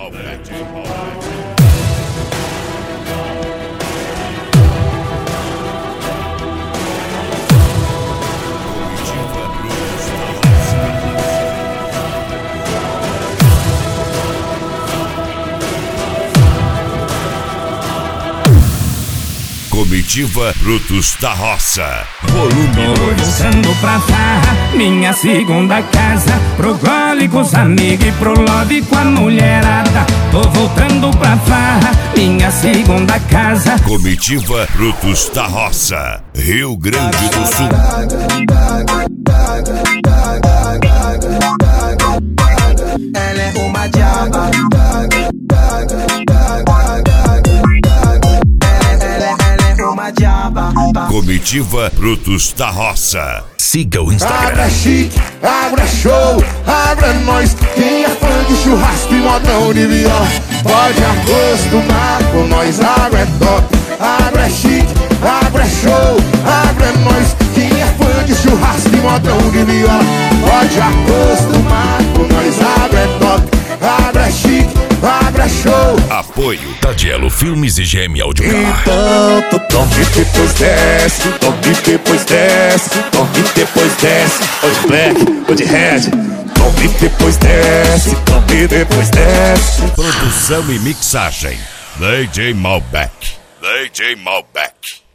Comitiva Brutos da Roça, volume 2. Voltando pra farra, minha segunda casa, pro gole com os amigos e pro love com a mulherada. Tô voltando pra farra, minha segunda casa. Comitiva Brutos da Roça, Rio Grande do Sul. Ela é uma diaba. Comitiva Brutos da Roça. Siga o Instagram. Agro é chique, agro é show, agro é nóis. Quem é fã de churrasco e modão de viola pode acostumar com nós, agro é top. Agro é chique, agro é show, agro é nóis. Quem é fã de churrasco e modão de viola pode acostumar com nós, agro é top. Agro é chique, agro é show. Apoio Tadielo Filmes e GM Audio. Então, tome depois desce, tome depois desce, tome depois desce. Ou de black, ou de red, tome depois desce, tome depois desce. Produção e mixagem DJ Malbec. DJ Malbec.